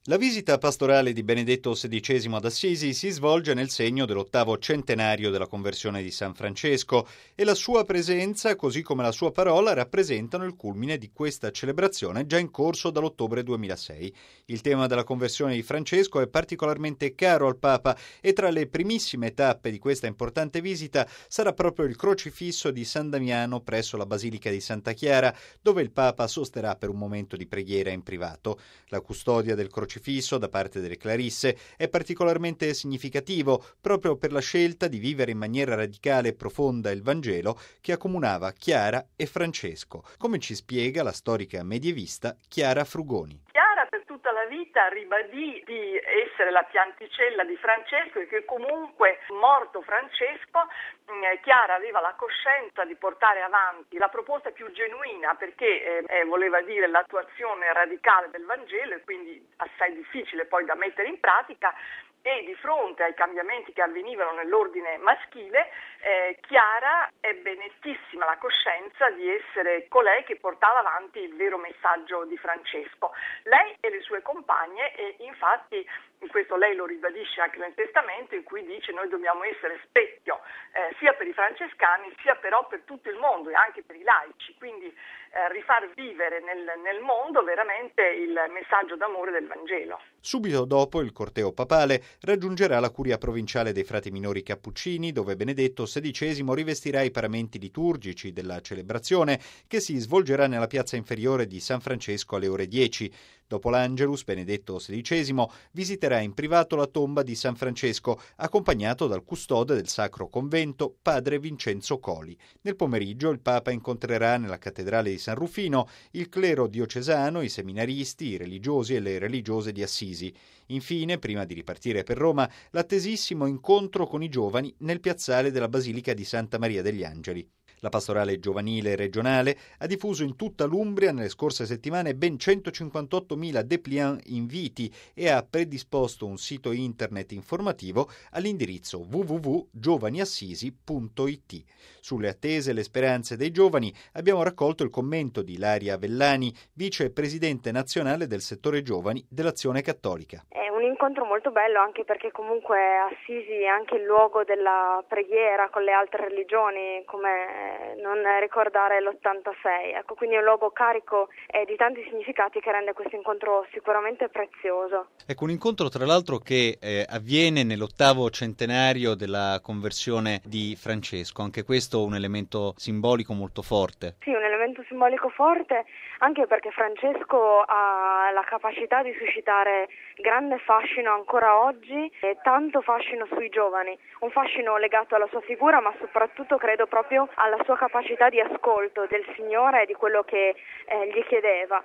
La visita pastorale di Benedetto XVI ad Assisi si svolge nel segno dell'8° centenario della conversione di San Francesco e la sua presenza, così come la sua parola, rappresentano il culmine di questa celebrazione già in corso dall'ottobre 2006. Il tema della conversione di Francesco è particolarmente caro al Papa e tra le primissime tappe di questa importante visita sarà proprio il crocifisso di San Damiano presso la Basilica di Santa Chiara, dove il Papa sosterrà per un momento di preghiera in privato. La custodia del crocifisso da parte delle Clarisse è particolarmente significativo proprio per la scelta di vivere in maniera radicale e profonda il Vangelo che accomunava Chiara e Francesco, come ci spiega la storica medievista Chiara Frugoni. Chiara per tutta la vita ribadì di essere la pianticella di Francesco e che comunque, morto Francesco, Chiara aveva la coscienza di portare avanti la proposta più genuina, perché voleva dire l'attuazione radicale del Vangelo e quindi assai difficile poi da mettere in pratica. E di fronte ai cambiamenti che avvenivano nell'ordine maschile, Chiara ebbe nettissima la coscienza di essere colei che portava avanti il vero messaggio di Francesco. Lei e le sue compagne, e infatti questo lei lo ribadisce anche nel testamento, in cui dice: noi dobbiamo essere specchio sia per i francescani sia però per tutto il mondo e anche per i laici, quindi rifar vivere nel mondo veramente il messaggio d'amore del Vangelo. Subito dopo il corteo papale raggiungerà la curia provinciale dei frati minori cappuccini, dove Benedetto XVI rivestirà i paramenti liturgici della celebrazione che si svolgerà nella piazza inferiore di San Francesco alle ore 10. Dopo l'Angelus, Benedetto XVI visiterà in privato la tomba di San Francesco, accompagnato dal custode del Sacro Convento, padre Vincenzo Coli. Nel pomeriggio il Papa incontrerà nella cattedrale di San Rufino il clero diocesano, i seminaristi, i religiosi e le religiose di Assisi. Infine, prima di ripartire per Roma, l'attesissimo incontro con i giovani nel piazzale della Basilica di Santa Maria degli Angeli. La pastorale giovanile regionale ha diffuso in tutta l'Umbria nelle scorse settimane ben 158.000 dépliant inviti e ha predisposto un sito internet informativo all'indirizzo www.giovaniassisi.it. Sulle attese e le speranze dei giovani abbiamo raccolto il commento di Ilaria Vellani, vicepresidente nazionale del settore giovani dell'Azione Cattolica. È un incontro molto bello, anche perché comunque Assisi è anche il luogo della preghiera con le altre religioni, come non ricordare l'86. Ecco, quindi è un luogo carico di tanti significati che rende questo incontro sicuramente prezioso. Ecco, un incontro tra l'altro che avviene nell'8° centenario della conversione di Francesco, anche questo un elemento simbolico molto forte. Sì, un elemento simbolico forte, anche perché Francesco ha la capacità di suscitare grande fascino ancora oggi e tanto fascino sui giovani, un fascino legato alla sua figura, ma soprattutto credo proprio alla sua capacità di ascolto del Signore e di quello che gli chiedeva.